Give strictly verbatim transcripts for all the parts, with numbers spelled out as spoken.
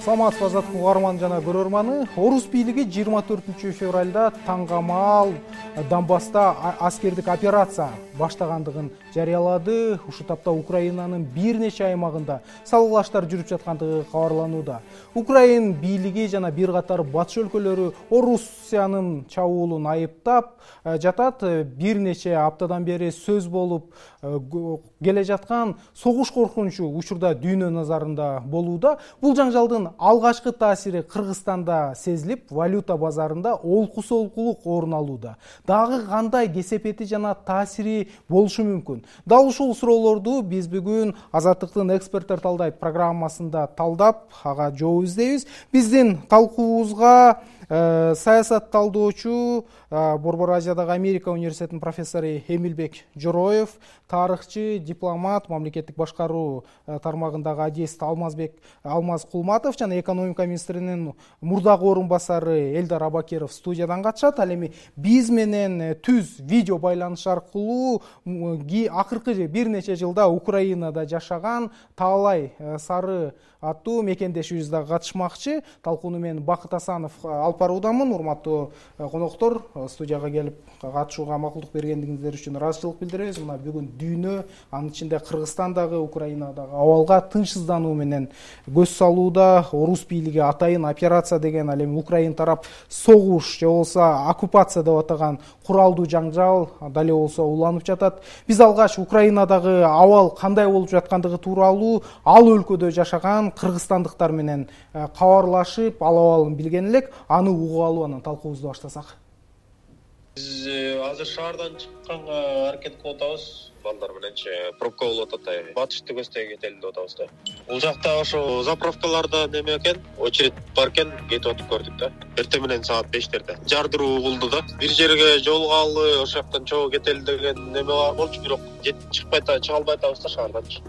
Саламатсызбы азаттык угарман жана көрөрманы. Орус бийлиги жыйырма төртүнчү февралда таңгамал Донбасста аскердик операция баштагандыгын жарыялады. Ушу тапта Украинанын бир нече аймагында салгылаштар жүрүп жаткандыгы кабарланууда. Украин бийлиги жана бир катар батыш өлкөлөрү Орусиянын чабуулун айыптап жатат. Бир нече аптадан бери сөз болуп келе жаткан согуш коркунучу учурда дүйнө назарында болууда. Бул жаңжалдын алгачкы таасири Кыргызстанда сезилип, валюта базарында олку-солкулук орун алууда. Дагы кандай кесепети жана таасири болушу мүмкүн? Дал ушул суроолорду биз бүгүн Азаттыктын эксперттер талдайт программасында талдап, ага жооп издейбиз. Биздин талкуубузга Э, саясат талдоочу, э, Борбор Азиядагы Америка университетинин профессору Эмилбек Жороев, тарыхчы, дипломат, мамлекеттик башкаруу э, тармагындагы адист Алмазбек Алмаз Кулматов жана экономика министринин мурдагы орун басары Элдар Абакеров студиядан катышат. Ал эми биз менен түз видео байланыш аркылуу акыркы бир нече жылда Украинада жашаган Таалай Сары аттуу мекендешибиз да катышмакчы. Талкууну мен Бакыт Асанов алып баруудамын. Урматтуу коноктор, студияга келип катышууга макулдук бергендиңиздер үчүн ыраазычылык билдиребиз. Мына бүгүн дүйнө, анын ичинде Кыргызстандагы, Украинадагы абалга тынчсыздануу менен көз салууда. Орус бийлиги атайын операция деген, ал эми Украин тарап согуш же болбосо оккупация деп атаган куралдуу жаңжал дале болсо уланып жатат. Биз алгач Украинадагы абал кандай болуп жаткандыгы тууралуу ал өлкөдө жашаган кыргызстандыктар менен кабарлашып, ал абалын билген элек. Аны угуп алып анан талкуубузду баштасак. Биз азыр шаардан чыкканга аракет кылып атабыз. Балдар мененчи пробка болуп атат. Батышты көздөй кетели деп атабыз да. Бул жакта ошо заправкаларда неме экен, очередь бар экен, кетип атып көрдүк да. Эртең менен саат бештерде. Жардыруу болду да. Бир жерге жолугалы, ошол жактан чогуу кетели деген неме бар болчу, бирок жетип чыкпай атабыз, чыга албай атабыз да шаарданчы.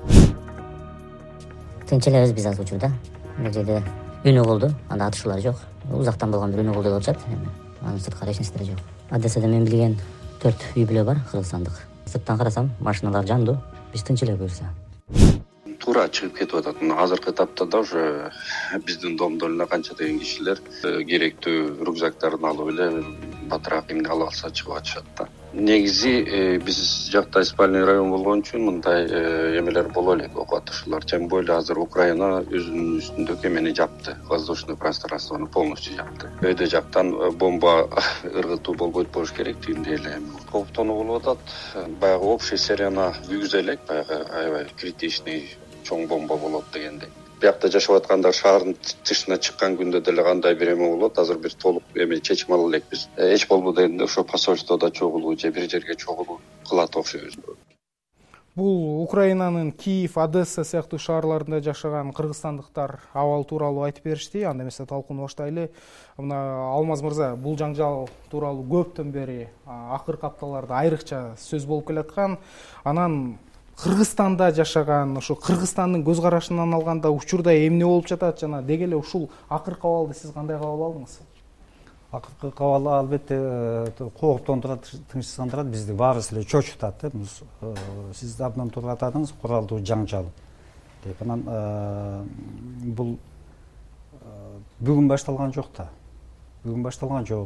Тынч элебиз биз азыр учурда. Бул жерде үнө болду, анда атышуулар жок. Узактан болгон бир үнө болду деп атышат. Анын сырткары эч нерсе жок. Одессада мен билген төрт үй бүлө бар кыргызстандык. Сырттан карасам, машиналар жандуу, биз тынч эле буюрса. Туура чыгып кетип атат. Азыркы этапта да уже биздин домдон эле канча деген кишилер керектүү рюкзактарын алып эле батыраак эмне ала алса чыгып атышат да. Негизи биз жакта спальный район болгон үчүн мындай эмелер боло элек, окуу атышуулар. Тем более азыр Украина өзүнүн үстүндөгү эмени жапты, воздушный пространствону полностью жапты. Өйдө жактан бомба ыргытуу болбойт болуш керек тигиндей эле. Кооптонуу болуп атат. Баягы общий серияна күйгүзө элек, баягы аябай критичный чоң бомба болот дегендей. Биякта жашап аткандар шаардын тышына чыккан күндө деле кандай бир эме болот, азыр бир толук эме чечим ала элекпиз. Эч болбоду дегенде ошо посольстводо чогулуу же бир жерге чогулуу кылат окшойбуз. Бул Украинанын Киев, Одесса сыяктуу шаарларында жашаган кыргызстандыктар абал тууралуу айтып беришти. Анда эмесе талкууну баштайлы. Мына Алмаз мырза, бул жаңжал тууралуу көптөн бери акыркы апталарда айрыкча сөз болуп келаткан. Анан Кыргызстанда жашаган, ошо Кыргызстандын көз карашынан алганда учурда эмне болуп жатат жана деги эле ушул акыркы абалды сиз кандай кабыл алдыңыз? Акыркы кабыл албетте кооптондурат, тынчсыздандырат, бизди баарыбыз эле чочутат. Сиз абдан туура атадыңыз, куралдуу жаңжал деп. Анан бул бүгүн башталган жок да. Бүгүн башталган жок.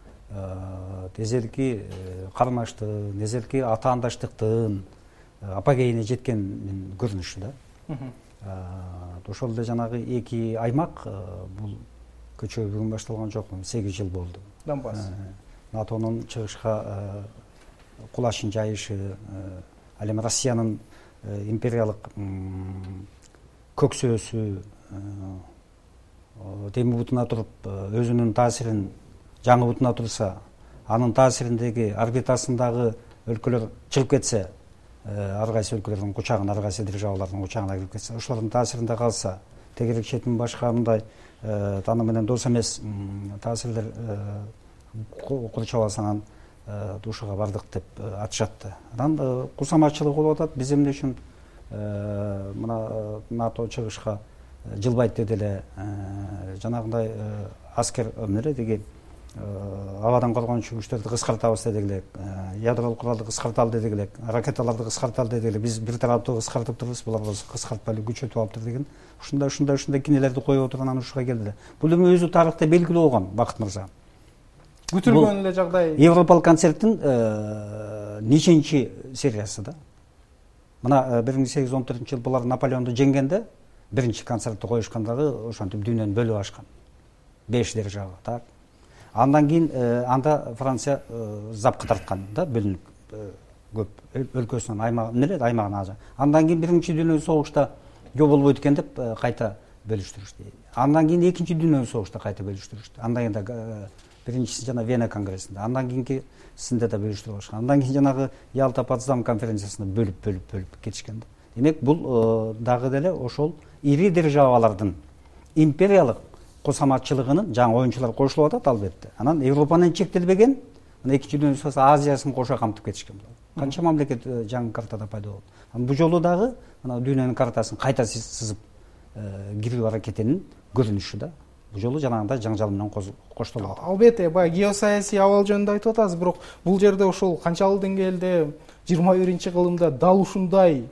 Эзелки кармаштын, эзелки атаандаштыктын апогейине жеткен көрүнүшү да. Ошол эле жанагы эки аймак бул көчө бүгүн башталган жок, сегиз жыл болду. Донбасс. НАТОнун чыгышка кулашын жайышы, ал эми Россиянын империялык көксөөсү теми бутуна туруп өзүнүн таасирин жаңы бутуна турса, анын таасириндеги орбитасындагы өлкөлөр чыгып кетсе, ар кайсы өлкөлөрдүн кучагына, ар кайсы державалардын кучагына кирип кетсе, ошолордун таасиринде калса, тегерек четин башка мындай таны менен дос эмес таасирлер курчап алсаң душага бардык деп атышат. Анан кусаматчылык болуп атат. Биз эмне үчүн мына НАТО чыгышка жылбайт деди эле жанагындай аскер эмне деги абадан коргончу күчтөрдү кыскартабыз дедик элек, ядролук куралды кыскарталы дедик элек, ракеталарды кыскарталы дедик элек. Биз бир тараптуу кыскартып турбуз, булар болсо кыскартпай эле күчөтүп алыптыр деген. Ушундай ушундай ушундай кинелерди коюп отурган анан ушуга келди. Бул эми өзү тарыхта белгилүү болгон, Бакыт мырза. Күтүлгөн эле жагдай. Европалык концерттин нечинчи сериясы да. Мына бир миң сегиз жүз он төртүнчү жылы булар Наполеонду жеңгенде биринчи концертти коюшкандагы ошентип дүйнөнү бөлүп ачкан. беш держава, так. Андан кийин анда Франция запка тарткан да, бөлүнүп көп өлкөсүнөн аймагы эмнелет аймагына ажа. Андан кийин биринчи дүйнөлүк согушта жол болбойт экен деп кайта бөлүштүрүштү. Андан кийин экинчи дүйнөлүк согушта кайта бөлүштүрүштү. Андан кийин биринчиси жана Вена конгрессинде, андан кийинкисинде да бөлүштүрүп алышкан. Андан кийин жанагы Ялта Потсдам конференциясында бөлүп бөлүп бөлүп кетишкен. Демек бул дагы деле ошол ири державалардын империялык косаматчылыгынын жаңы оюнчулар кошулуп атат албетте. Анан Европанын чектелбеген, мына экинчи дүйнөлүк согуш Азиясын кошо камтып кетишкен. Канча мамлекет жаңы картада пайда болду. Анан бул жолу дагы мына дүйнөнүн картасын кайта сызып кирүү аракетинин көрүнүшү да. Бул жолу жанагындай жаңжал менен коштолуп атат. Албетте, баягы геосаясий абал жөнүндө айтып атасыз, бирок бул жерде ошол канчалык деңгээлде жыйырма биринчи кылымда дал ушундай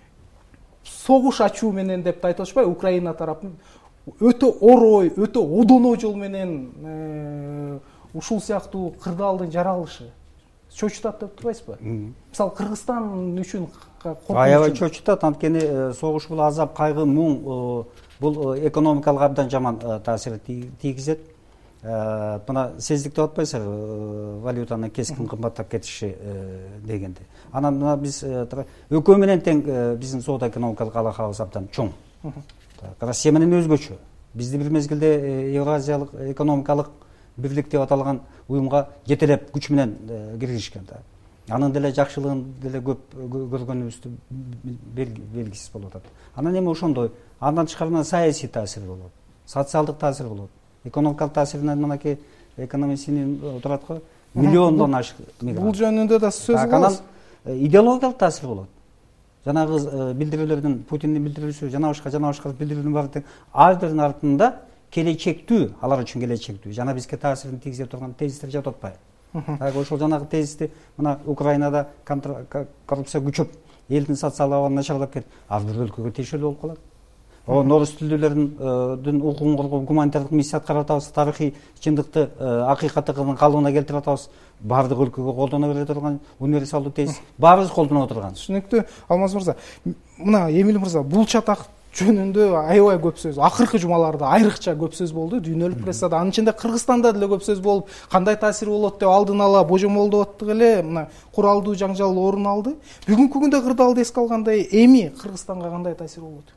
согуш ачуу менен деп айтып атышпайбы, Украина тарапы өтө орой, өтө одоно жол менен ушул сыяктуу кырдаалдын жаралышы чочутат деп турбайсызбы? Мисалы Кыргызстан үчүн коркунуч. Аябай чочутат, анткени согуш бул азап, кайгы, муң, бул экономикалык абдан жаман таасир тийгизет. Мына сездик деп атпайсызбы, валютанын кескин кымбаттап кетиши дегенде. Анан мына биз экөө менен тең биздин соода экономикалык алакабыз абдан чоң. Россия менен өзгөчө. Бизди бир мезгилде Евразиялык экономикалык бирлик деп аталган уюмга жетелеп күч менен киргизишкен да. Анын деле жакшылыгын деле көп көргөнүбүздү белгисиз болуп атат. Анан эми ошондой, андан тышкары саясий таасир болот, социалдык таасир болот. Экономикалык таасиринен мынакей экономистин турат го, миллиондон ашык мигрант. Бул жөнүндө да сөз кылабыз. Анан идеологиялык таасир болот. Жанагы билдирүүлөрдүн, Путиндин билдирүүсү, жана башка жана башка билдирүүнүн баары тең ар биринин артында келечектүү, алар үчүн келечектүү, жана бизге таасирин тийгизе турган тезистер жатып атпайбы? Так ошол жанагы тезисти мына Украинада коррупция күчөп, элдин социалдык абалы начарлап кетип, ар бир өлкөгө тиешелүү болуп калат. О норус тилдүүлөрдүн укугун коргоо гуманитардык миссия аткарып атабыз, тарыхый чындыкты, акыйкаттыгын калыбына келтирип атабыз. Бардык өлкөгө колдоно бере турган универсалдуу тезис баарыбыз колдонуп отурган. Түшүнүктүү. Алмаз мырза, мына Эмил мырза, бул чатак жөнүндө аябай көп сөз, акыркы жумаларда айрыкча көп сөз болду, дүйнөлүк прессада, анын ичинде Кыргызстанда деле көп сөз болуп, кандай таасир болот деп алдын ала божомолдоп аттык эле, мына куралдуу жаңжал орун алды. Бүгүнкү күндө кырдаалды эске алгандай, эми Кыргызстанга кандай таасир болот?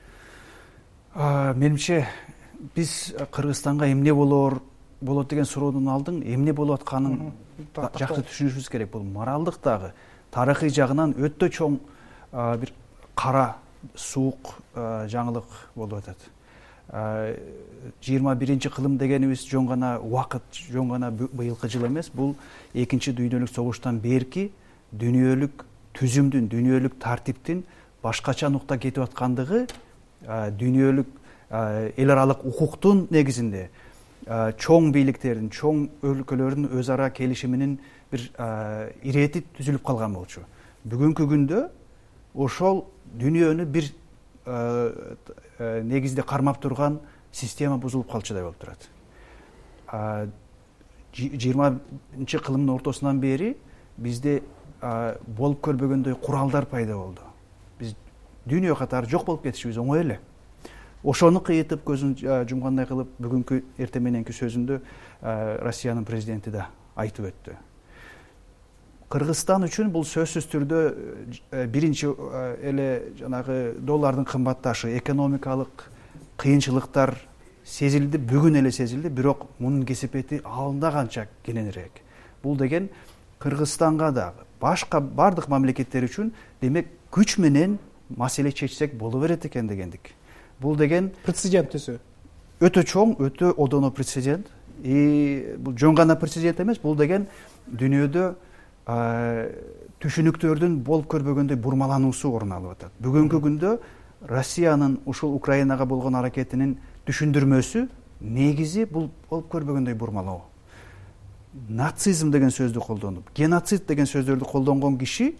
Менимче биз Кыргызстанга эмне болор болот деген суроодун алдын эмне болуп атканын жакшы түшүнүшүбүз керек. Бул моралдык дагы, тарыхый жагынан өтө чоң бир кара суук жаңылык болуп атат. жыйырма биринчи кылым дегенибиз жөн гана убакыт, жөн гана быйылкы жыл эмес, бул экинчи дүйнөлүк согуштан берки дүйнөлүк түзүмдүн, дүйнөлүк тартиптин башкача нукта кетип аткандыгы, дүйнөлүк эл аралык укуктун негизинде чоң бийликтердин, чоң өлкөлөрдүн өз ара келишиминин бир ирети түзүлүп калган болчу. Бүгүнкү күндө ошол дүйнөнү бир негизде кармап турган система бузулуп калчудай болуп турат. жыйырманчы кылымдын ортосунан бери бизде болуп көрбөгөндөй куралдар пайда болду. Биз дүйнө катары жок болуп кетишибиз оңой эле. Ошону кыйытып көзүн жумгандай кылып бүгүнкү эртең мененки сөзүндө Россиянын президенти да айтып өттү. Кыргызстан үчүн бул сөзсүз түрдө биринчи эле жанагы доллардын кымбатташы, экономикалык кыйынчылыктар сезилди, бүгүн эле сезилди, бирок мунун кесепети алда канча кененирээк. Бул деген Кыргызстанга дагы, башка бардык мамлекеттер үчүн демек күч менен маселе чечсек боло берет экен дегендик. Бул деген прецедент түсү. Өтө чоң, өтө одоно прецедент. И бул жөн гана прецедент эмес, бул деген дүйнөдө түшүнүктөрдүн болуп көрбөгөндөй бурмалануусу орун алып атат. Бүгүнкү күндө Россиянын ушул Украинага болгон аракетинин түшүндүрмөсү негизи бул болуп көрбөгөндөй бурмалоо. нацизм деген сөздү колдонуп, геноцид деген сөздөрдү колдонгон киши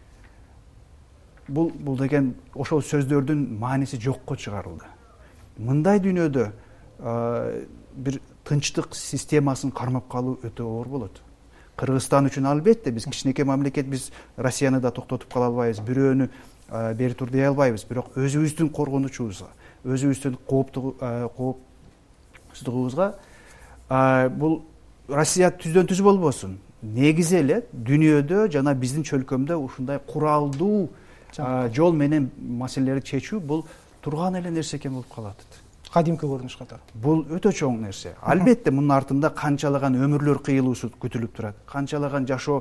бул бул деген ошол сөздөрдүн мааниси жокко чыгарылды. Мындай дүйнөдө бир тынчтык системасын кармап калуу өтө оор болот. Кыргызстан үчүн албетте биз кичинекей мамлекет, биз Россияны да токтотуп кала албайбыз, бирөөнү бери тур дей албайбыз, бирок өзүбүздүн коргонучубузга, өзүбүздүн коопсуздугубузга бул Россия түздөн түз болбосун. Негизи эле дүйнөдө жана биздин чөлкөмдө ушундай куралдуу жол менен маселелерди чечүү бул турган эле нерсе экен болуп калат. Кадимки көрүнүш катары. Бул өтө чоң нерсе. Албетте мунун артында канчалаган өмүрлөр кыйылуусу күтүлүп турат. Канчалаган жашоо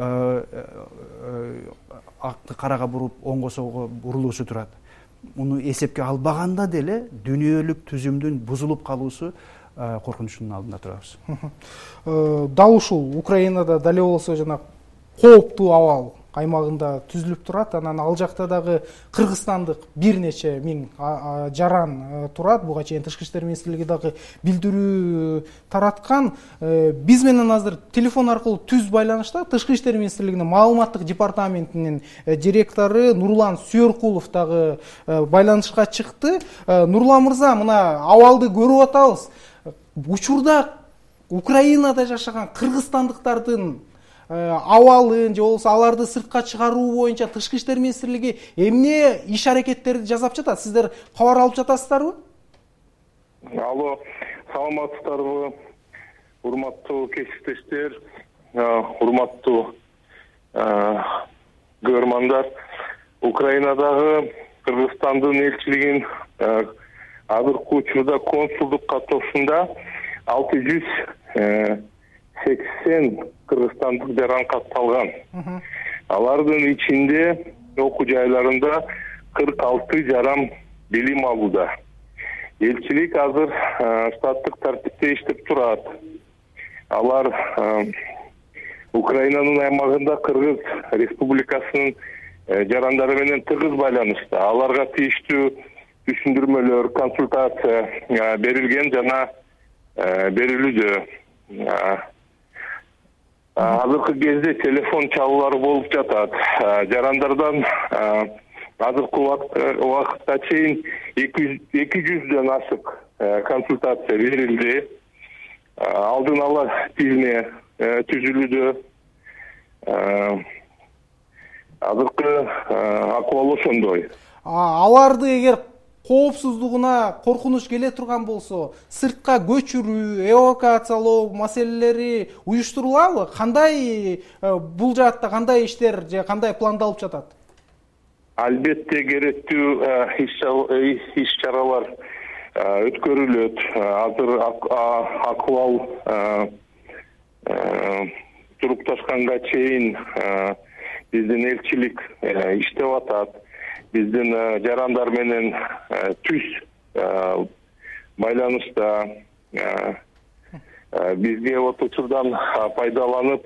акты карага буруп, оңго солго бурулуусу турат. Муну эсепке албаганда деле дүйнөлүк түзүмдүн бузулуп калуусу коркунучунун алдында турабыз. Дал ушул Украинада дале болсо жана кооптуу абал аймагында түзүлүп турат. Анан ал жакта дагы кыргызстандык бир нече миң жаран турат. Буга чейин Тышкы иштер министрлиги дагы билдирүү тараткан. Биз менен азыр телефон аркылуу түз байланышта Тышкы иштер министрлигинин маалыматтык департаментинин директору Нурлан Сүйөркулов дагы байланышка чыкты. Нурлан мырза, мына абалды көрүп атабыз. Учурда Украинада жашаган кыргызстандыктардын абалын же болбосо аларды сыртка чыгаруу боюнча Тышкы иштер министрлиги эмне иш аракеттерди жасап жатат? Сиздер кабар алып жатасыздарбы? Алло, саламатсыздарбы? Урматтуу кесиптештер, урматтуу көрөрмандар. Украинадагы Кыргызстандын элчилигин азыркы учурда консулдук каттоосунда алты жүз сексен кыргызстандык жаран катталган. Алардын ичинде окуу жайларында кырк алты жаран билим алууда. Элчилик азыр штаттык тартипте иштеп турат. Алар Украинанын аймагында Кыргыз Республикасынын жарандары менен тыгыз байланышта. Аларга тийиштүү түшүндүрмөлөр, консультация берилген жана берилүүдө. Азыркы кезде телефон чалуулары болуп жатат. Жарандардан азыркы убакытта чейин эки жүздөн ашык консультация берилди. Алдын ала тизме түзүлүүдө. Азыркы акыбал ошондой. Аларды эгер коопсуздугуна коркунуч келе турган болсо, сыртка көчүрүү, эвакуациялоо маселелери уюштурулабы? Кандай бул жаатта кандай иштер же кандай пландалып жатат? Албетте керектүү иш чаралар өткөрүлөт. Азыр акыбал турукташканга чейин биздин элчилик иштеп атат. Биздин жарандар менен түз байланышта. Бизге вот учурдан пайдаланып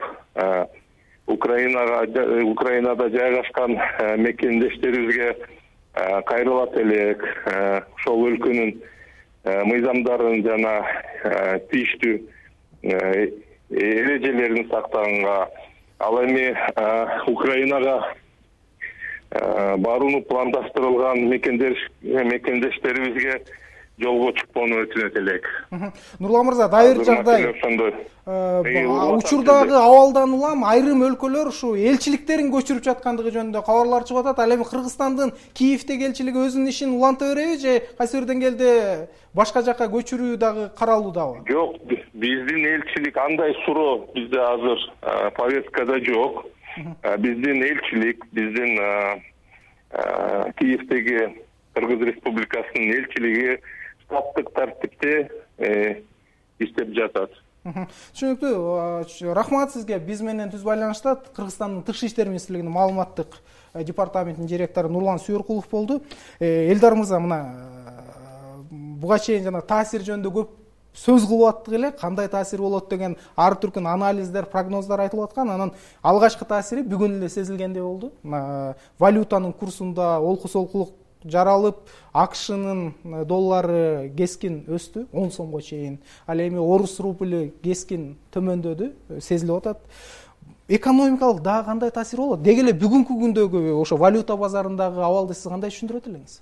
Украинада жайгашкан мекендештерибизге кайрылат элек. Ошол өлкөнүн мыйзамдарын жана тийиштүү эрежелерин сактаганга, ал эми Украинага барууну пландаштырылган мекендештерибизге жолго чыкпоону өтүнөт элек. Нурлан мырза, дайыр жагдай. Учурдагы абалдан улам айрым өлкөлөр ушу элчиликтерин көчүрүп жаткандыгы жөнүндө кабарлар чыгып атат. Ал эми Кыргызстандын Киевдеги элчилиги өзүнүн ишин уланта береби же кайсы бир деңгээлде башка жакка көчүрүү дагы каралуудабы? Жок, биздин элчилик андай суроо бизде азыр повесткада жок. Биздин элчилик, биздин Киевдеги Кыргыз Республикасынын элчилиги штаттык тартипте иштеп жатат. Түшүнүктүү. Рахмат сизге. Биз менен түз байланышта Кыргызстандын Тышкы иштер министрлигинин маалыматтык департаментинин директору Нурлан Сүйөркулов болду. Элдар мырза, мына буга чейин жана таасир жөнүндө көп сөз кылып аттык эле, кандай таасир болот деген ар түркүн анализдер, прогноздар айтылып аткан. Анан алгачкы таасири бүгүн эле сезилгендей болду. Валютанын курсунда олку солкулук жаралып, акшнын доллары кескин өстү, он сомго чейин. Ал эми орус рубль кескин төмөндөдү, сезилип атат. Экономикалык дагы кандай таасир болот? Деги эле бүгүнкү күндөгү ошо валюта базарындагы абалды сиз кандай түшүндүрөт элеңиз?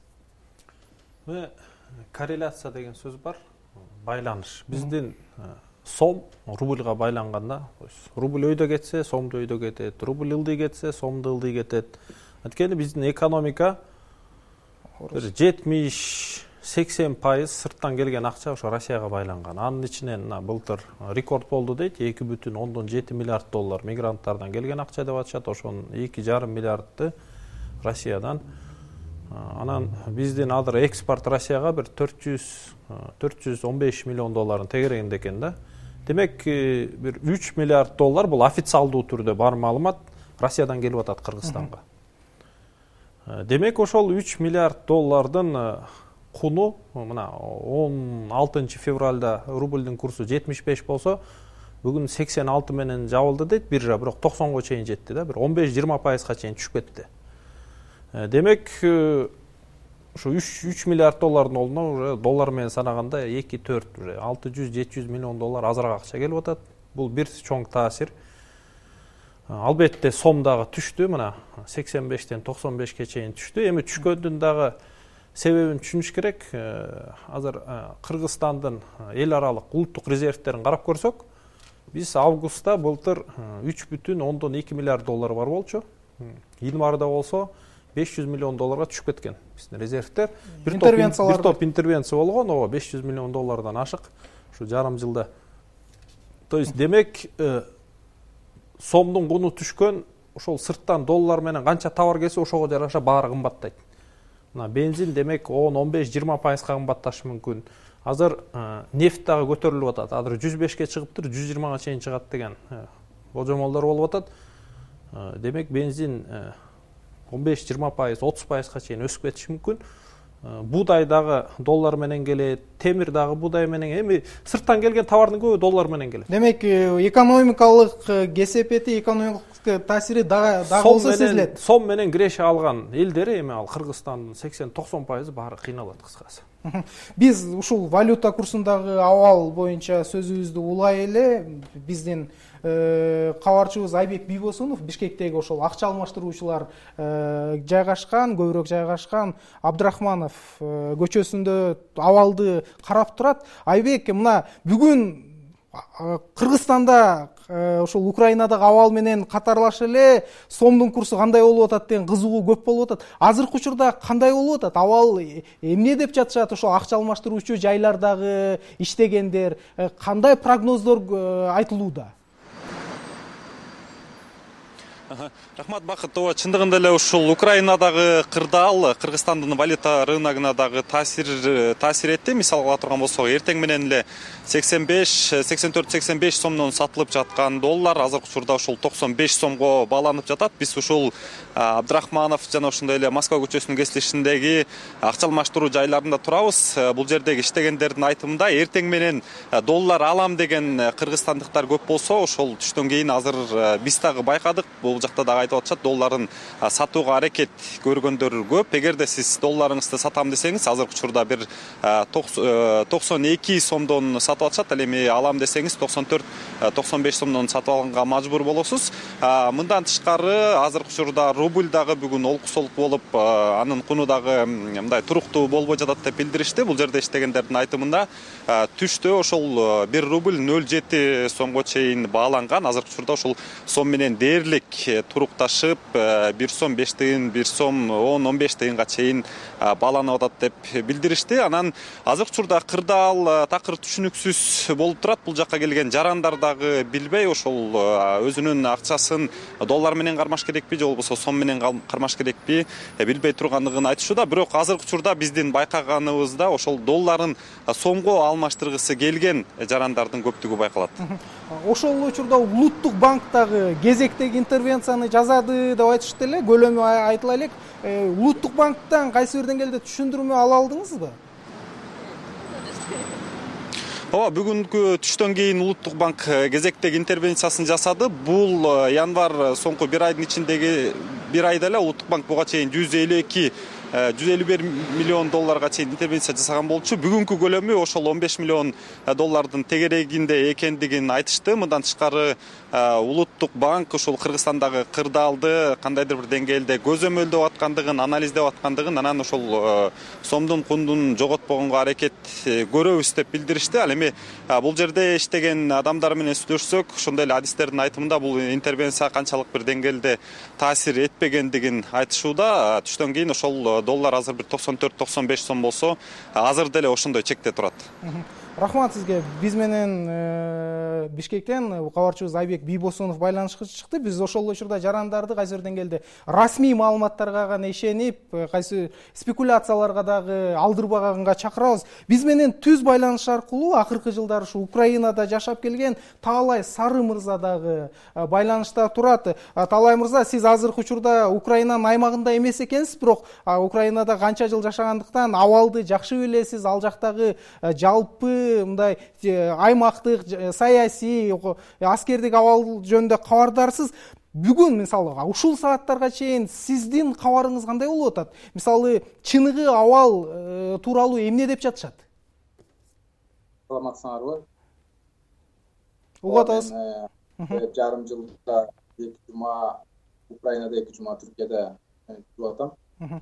Корреляция деген сөз бар, байланыш. Биздин сом рубльга байланганда, рубль өйдө кетсе, сомду өйдө кетет, рубль ылдый кетсе, сомду ылдый кетет. Анткени биздин экономика жетимиш сексен пайыз сырттан келген акча ошо Россияга байланган. Анын ичинен былтыр рекорд болду дейт, эки бүтүн ондон жети миллиард доллар мигранттардан келген акча деп атышат. Ошонун эки жарым миллиардты Россиядан. Анан биздин азыр экспорт Россияга бир төрт жүз он беш миллион долларын тегерегинде экен да. Демек, бир үч миллиард доллар бул официалдуу түрдө бар маалымат Россиядан келип атат Кыргызстанга. Демек, ошол үч миллиард доллардын куну мына он алтынчы февралда рубльдин курсу жетимиш беш болсо, бүгүн сексен алты менен жабылды дейт биржа, бирок токсонго чейин жетти да, бир он беш жыйырма пайызга чейин түшүп кетти. Демек, ушу үч миллиард доллардын ордуна уже доллар менен санаганда эки төрт алты жүз жети жүз миллион доллар азыраак акча келип атат. Бул бир чоң таасир. Албетте сом дагы түштү, мына сексен бештен токсон бешке чейин түштү. Эми түшкөндүн дагы себебин түшүнүш керек. Азыр Кыргызстандын эл аралык улуттук резервтерин карап көрсөк, биз августта былтыр үч бүтүн ондон эки миллиард доллар бар болчу. Январда болсо беш жүз миллион долларга түшүп кеткен биздин резервтер. Бир топ интервенция болгон, ооба беш жүз миллион доллардан ашык ушу жарым жылда. То есть демек сомдун куну түшкөн, ошол сырттан доллар менен канча товар келсе ошого жараша баары кымбаттайт. Мына бензин демек он он беш жыйырма пайызга кымбатташы мүмкүн. Азыр нефт дагы көтөрүлүп атат. Азыр жүз бешке чыгыптыр, жүз жыйырмага чейин чыгат деген божомолдор болуп атат. Демек бензин он беш жыйырма пайыз, отуз пайызга чейин өсүп кетиши мүмкүн. Будай дагы доллар менен келет, темир дагы будай менен, эми сырттан келген товардын көбү доллар менен келет. Демек, экономикалык кесепети, экономикалык таасири дагы болсо сезилет. Сом менен киреше алган элдери, эми ал Кыргызстандын сексен токсон пайызы баары кыйналат кыскасы. Биз ушул валюта курсундагы абал боюнча сөзүбүздү улай эле биздин кабарчыбыз Айбек Бийбосунов Бишкектеги ошол акча алмаштыруучулар жайгашкан, көбүрөөк жайгашкан Абдрахманов көчөсүндө абалды карап турат. Айбек, мына бүгүн Кыргызстанда ошол Украинадагы абал менен катарлаш эле сомдун курсу кандай болуп атат деген кызыгуу көп болуп атат. Азыркы учурда кандай болуп атат? Абал эмне деп жатышат ошол акча алмаштыруучу жайлардагы иштегендер? Кандай прогноздор айтылууда? Рахмат Бакыт, ооба чындыгында эле ушул Украинадагы кырдаал Кыргызстандын валюта рыногуна дагы таасир таасир этти. Мисалга ала турган болсок, эртең менен эле сексен беш сексен төрт сексен беш сомдон сатылып жаткан доллар азыркы учурда ушул токсон беш сомго бааланып жатат. Биз ушул Абдрахманов жана ошондой эле Москва көчөсүнүн кесилишиндеги акча алмаштыруу жайларында турабыз. Бул жердеги иштегендердин айтымында эртең менен доллар алам деген кыргызстандыктар көп болсо, ошол түштөн кийин азыр биз дагы байкадык. Бул жакта дагы айтып атышат, долларын сатууга аракет көргөндөр көп. Эгерде сиз долларыңызды сатам десеңиз, азыркы учурда бир токсон эки сомдон сатып атышат. Ал эми алам десеңиз токсон төрт токсон беш сомдон сатып алганга мажбур болосуз. Мындан тышкары азыркы учурда рубль дагы бүгүн олку-солку болуп, анын куну дагы мындай туруктуу болбой жатат деп билдиришти. Бул жерде иштегендердин айтымында түштө ошол бир рубль нөл жети сомго чейин бааланган. Азыркы учурда ошол сом менен дээрлик турукташып, бир сом беш тыйын, бир сом он он беш тыйынга чейин бааланып атат деп билдиришти. Анан азыркы учурда кырдаал такыр түшүнүксүз болуп турат. Бул жакка келген жарандар дагы билбей, ошол өзүнүн акчасын доллар менен кармаш керекпи же болбосо сом менен кармаш керекпи билбей тургандыгын айтышууда. Бирок азыркы учурда биздин байкаганыбызда ошол долларын сомго алмаштыргысы келген жарандардын көптүгү байкалат. Ошол учурда улуттук банк дагы кезектеги интервенцияны жазады деп айтышты эле, көлөмү айтыла элек. Улуттук банктан кайсы бир деңгээлде түшүндүрмө ала алдыңызбы? Ооба, бүгүнкү түштөн кийин улуттук банк кезектеги интервенциясын жасады. Бул январь соңку бир айдын ичиндеги бир айда эле улуттук банк буга чейин жүз элүү эки жүз элүү бир миллион долларга чейин интервенция жасаган болчу. Бүгүнкү көлөмү ошол он беш миллион доллардын тегерегинде экендигин айтышты. Мындан тышкары улуттук банк ушул Кыргызстандагы кырдаалды кандайдыр бир деңгээлде көзөмөлдөп аткандыгын, анализдеп аткандыгын, анан ошол сомдун кундун жоготпогонго аракет көрөбүз деп билдиришти. Ал эми бул жерде иштеген адамдар менен сүйлөшсөк, ошондой эле адистердин айтымында бул интервенция канчалык бир деңгээлде таасир этпегендигин айтышууда. Түштөн кийин ошол доллар азыр бир токсон төрт токсон беш сом болсо, азыр деле ошондой чекте турат. Рахмат сизге. Биз менен Бишкектен кабарчыбыз Айбек Бийбосунов байланышка чыкты. Биз ошол учурда жарандарды кайсы бир деңгээлде расмий маалыматтарга гана ишенип, кайсы спекуляцияларга дагы алдырбаганга чакырабыз. Биз менен түз байланыш аркылуу акыркы жылдары ушу Украинада жашап келген Таалай Сары мырза дагы байланышта турат. Таалай мырза, сиз азыркы учурда Украинанын аймагында эмес экенсиз, бирок Украинада канча жыл жашагандыктан абалды жакшы билесиз. Ал жактагы жалпы мындай аймактык, саясий, аскердик абал жөнүндө кабардарсыз. Бүгүн мисалы ушул сааттарга чейин сиздин кабарыңыз кандай болуп атат? Мисалы чыныгы абал тууралуу эмне деп жатышат? Саламатсыңарбы? Угуп атабыз. Жарым жылда эки жума Украинада, эки жума Түркияда жүрүп атам.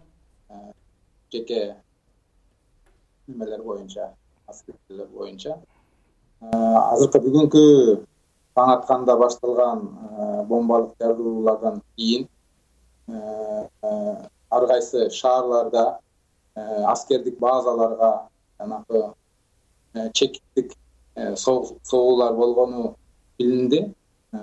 Жеке немелер боюнча, аскерлер боюнча. Азыркы бүгүнкү таң атканда башталган бомбалык жардыруулардан кийин ар кайсы шаарларда аскердик базаларга жанагы чекиттик согуулар болгону билинди.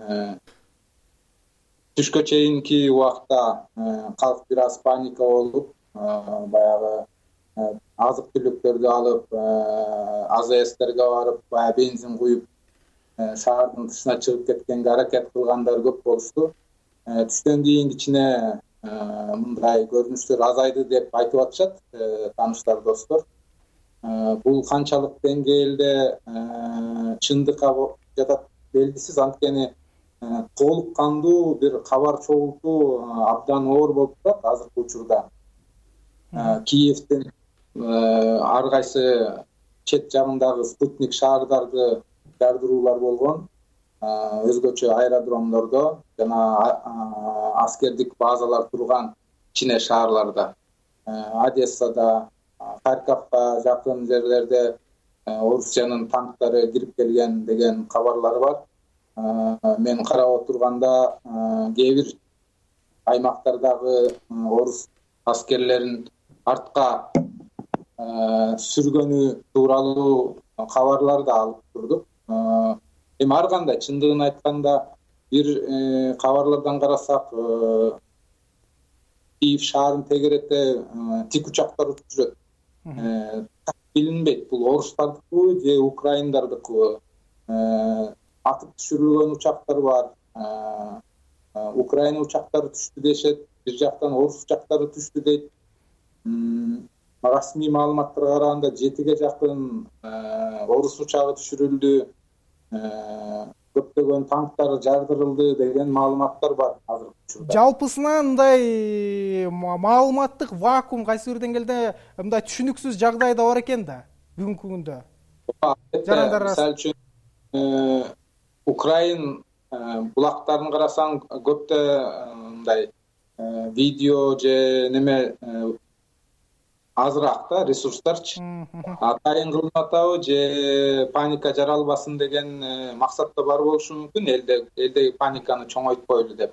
Түшкө чейинки убакта калк бир аз паника болуп, баягы азык түлүктөрдү алып, АЗСтерге барып, баягы бензин куюп, шаардын тышына чыгып кеткенге аракет кылгандар көп болушту. Түштөн кийин кичине мындай көрүнүштөр азайды деп айтып атышат тааныштар, достор. Бул канчалык деңгээлде чындыкка жатат белгисиз, анткени толук кандуу бир кабар чогултуу абдан оор болуп турат азыркы учурда. Киевдин ар кайсы чет жагындагы спутник шаардарды жардыруулар болгон, өзгөчө аэродромдордо жана аскердик базалар турган кичине шаарларда, Одессада, Харьковго жакын жерлерде Орусиянын танктары кирип келген деген кабарлар бар. Мен карап отурганда кээ бир аймактардагы орус аскерлерин артка сүргөнү тууралуу кабарлар да алып турдук. Эми ар кандай чындыгын айтканда бир кабарлардан карасак, Киев шаарын тегерете тик учактар учуп жүрөт. Билинбейт, бул орустардыкы же украиндардыкы. Атып түшүрүлгөн учактар бар. Украина учактары түштү дешет, бир жактан орус учактары түштү дейт. Расмий маалыматтарга караганда жетиге жакын орус учагы түшүрүлдү, көптөгөн танктар жардырылды деген маалыматтар бар азыркы учурда. Жалпысынан мындай маалыматтык вакуум кайсы бир деңгээлде мындай түшүнүксүз жагдайда бар экен да бүгүнкү күндө. Мисалы үчүн Украин булактарын карасаң, көптө мындай видео же неме азыраак да ресурстарчы. Атайын кылынып атабы же паника жаралбасын деген максатта бар болушу мүмкүн, элде элдеги паниканы чоңойтпойлу деп.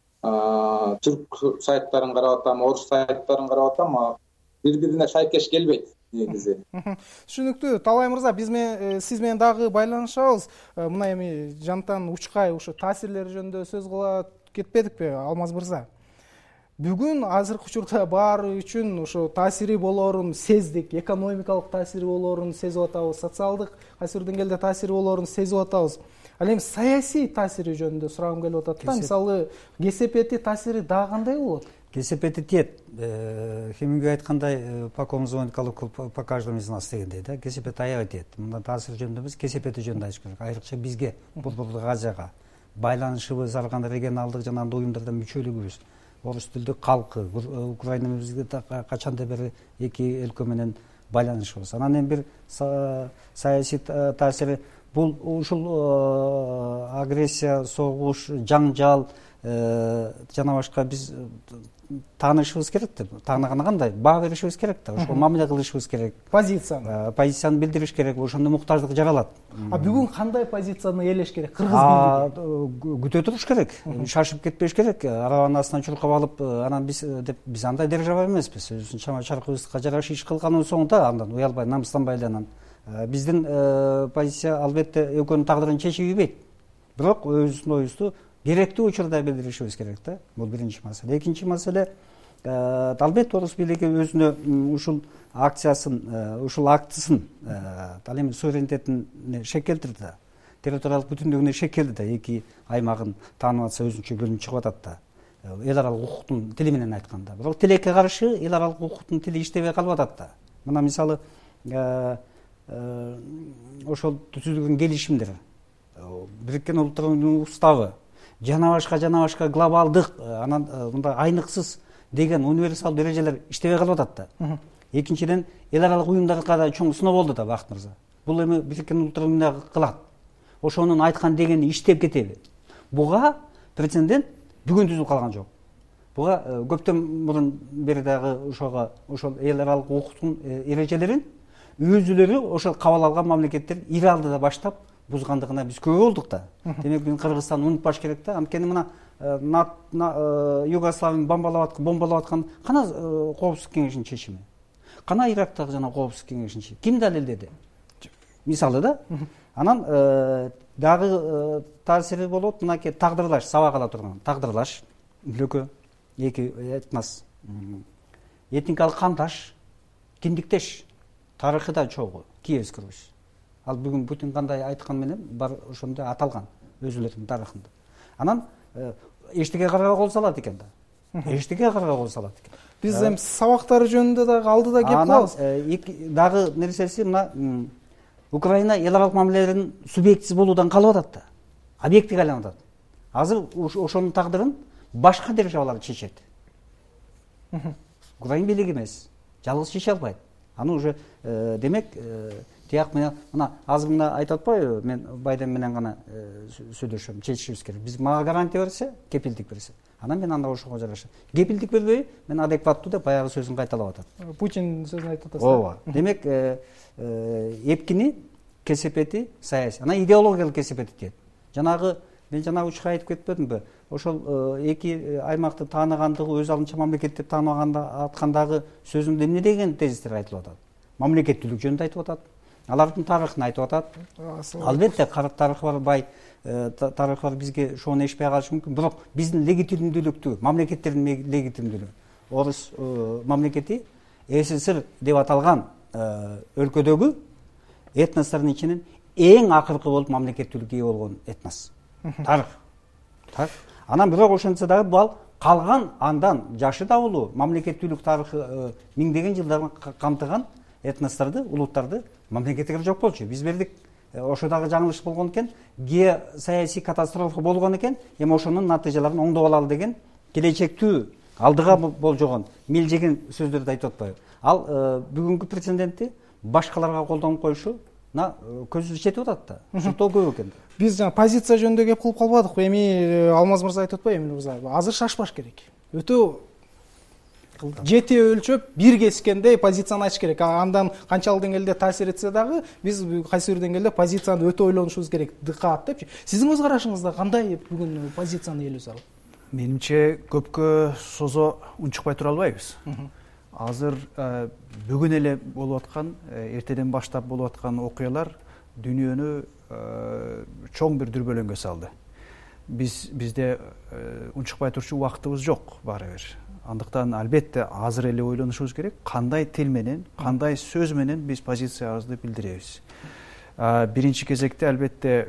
Түрк сайттарын карап атам, орус сайттарын карап атам, бири-бирине шайкеш келбейт негизи. Түшүнүктүү. Таалай мырза, биз менен сиз менен дагы байланышабыз. Мына эми жантан учкай ушу таасирлери жөнүндө сөз кыла кетпедикпи, Алмаз мырза? Бүгүн азыркы учурда баары үчүн ошо таасири болоорун сездик, экономикалык таасири болоорун сезип атабыз, социалдык кайсы бир деңгээлде таасири болоорун сезип атабыз. Ал эми саясий таасири жөнүндө сурагым келип атат да, мисалы кесепети таасири дагы кандай болот? Кесепети тиет. Хемингуэй айткандай, по кому звонит колокол, по каждому из нас дегендей да, кесепети аябай тиет. Мындан таасир жөнүндө эмес, кесепети жөнүндө айтыш керек. Айрыкча бизге, Борбордук Азияга байланышыбыз, ар кандай регионалдык жана андай уюмдарда мүчөлүгүбүз орус тилдүү калкы. Украина бизге качандан бери эки өлкө менен байланышыбыз. Анан эми бир саясий таасири бул ушул агрессия, согуш, жаңжал жана башка биз таанышыбыз керек да. Тааныганы кандай? Баа беришибиз керек да. Ошол мамиле кылышыбыз керек. Позицияны. Позицияны билдириш керек. Ошондо муктаждык жаралат. А бүгүн кандай позицияны ээлеш керек? Кыргыз бийлиги күтө туруш керек. Шашып кетпеш керек. Арабанын астынан чуркап алып, анан биз деп биз андай держава эмеспиз. Өзүбүздүн чама чаркыбызга жараша иш кылганын соңунда андан уялбай, намыстанбай эле анан биздин позиция албетте экөөнүн тагдырын чечип ийбейт. Бирок өзүбүздүн оюбузду керектүү учурда билдиришибиз керек да. Бул биринчи маселе. Экинчи маселе, албетте орус бийлиги өзүнө ушул акциясын, ушул актысын, ал эми суверенитетин шек келтирди да. Территориялык бүтүндүгүнө шек келди да. Эки аймагын таанып атса өзүнчө бөлүнүп чыгып атат да. Эл аралык укуктун тили менен айтканда. Бирок тилекке каршы эл аралык укуктун тили иштебей калып атат да. Мына мисалы ошол түзүлгөн келишимдер, Бириккен Улуттар Уюмунун уставы, жана башка жана башка глобалдык, анан мындай айныксыз деген универсал эрежелер иштебей калып атат да. Экинчиден, эл аралык уюмдарга да чоң сыноо болду да Бакыт мырза. Бул эми Бириккен Улуттар Уюму кылат. Ошонун айткан дегени иштеп кетеби? Буга прецедент бүгүн түзүлүп калган жок. Буга көптөн мурун бери дагы ошого ошол эл аралык укуктун эрежелерин өзүлөрү ошол кабыл алган мамлекеттер ири алдыда баштап бузгандыгына биз күбө болдук да. Демек биз Кыргызстанды унутпаш керек да. Анткени мына Югославияны бомбалап аткан, бомбалап аткан кана Коопсуздук кеңешинин чечими? Кана Ирактагы жана Коопсуздук кеңешинин чечими? Ким далилдеди? Мисалы да. Анан дагы таасири болот, мынакей тагдырлаш, сабак ала турган. Тагдырлаш, өлкө, эки этнос, этникалык кандаш, киндиктеш, тарыхы да чогуу, кий өзгөрүш. Ал бүгүн Путин кандай айткан менен бар ошондой аталган өзүлөрүнүн тарыхында. Анан эчтеке карабай кол салат экен да. Эчтеке карабай кол салат экен. Биз эми сабактары жөнүндө дагы алдыда кеп калабыз. Дагы нерсеси мына Украина эл аралык мамилелердин субъектиси болуудан калып атат да. Объектиге айланып атат. Азыр ошонун тагдырын башка державалар чечет. Украина бийлиги эмес. Жалгыз чече албайт. Аны уже демек тияк менен мына азыр мына айтып атпайбы, мен Байден менен гана сүйлөшөм, чечишибиз керек. Биз мага гарантия берсе, кепилдик берсе. Анан мен анда ошого жараша. Кепилдик бербей, мен адекваттуу деп баягы сөзүн кайталап атат. Путин сөзүн айтып атат. Ооба. Демек эпкини кесепети саясий. Анан идеологиялык кесепети тиет. Жанагы мен жанагы учка айтып кетпедимби? Ошол эки аймакты тааныгандыгы өз алдынча мамлекет деп тааныбаганда аткандагы сөзүндө эмне деген тезистер айтылып атат? Мамлекеттүүлүк жөнүндө айтып атат. Алардын тарыхын айтып атат. Албетте тарыхы бар бай, тарыхы бар бизге шону эшпей калышы мүмкүн. Бирок биздин легитимдүүлүктү, мамлекеттердин легитимдүүлүгү. Орус мамлекети СССР деп аталган өлкөдөгү этностордун ичинен эң акыркы болуп мамлекеттүүлүккө ээ болгон этнос. Тарых. Так. Анан бирок ошентсе дагы бул калган андан жашы да улуу мамлекеттүүлүк тарыхы миңдеген жылдарын камтыган этносторду, улуттарды мамлекетке жок болчу. Биз бердик. Ошо дагы жаңылыш болгон экен, геосаясий катастрофа болгон экен, эми ошонун натыйжаларын оңдоп алалы деген келечектүү алдыга болжогон милжеген сөздөрдү айтып атпайбы. Ал бүгүнкү прецедентти башкаларга колдонуп коюшуна көзү жетип атат да. Ошондо көп экен. Биз жана позиция жөнүндө кеп кылып калбадыкпы? Эми Алмаз мырза айтып атпайбы, Эмил мырза? Азыр шашпаш керек. Өтө жети өлчөп бир кескендей позицияны айтыш керек. Андан канчалык деңгээлде таасир этсе дагы биз кайсы бир деңгээлде позицияны өтө ойлонушубуз керек. Дыкаат депчи. Сиздин көз карашыңызда кандай бүгүн позицияны ээлеп алып? Менимче көпкө созо унчукпай тура албайбыз. Азыр бүгүн эле болуп аткан, эртеден баштап болуп аткан окуялар дүйнөнү чоң бир дүрбөлөңгө салды. Биз бизде унчукпай турчу убактыбыз жок баары бир. Андыктан албетте азыр эле ойлонушубуз керек, кандай тил менен, кандай сөз менен биз позициябызды билдиребиз. Биринчи кезекте албетте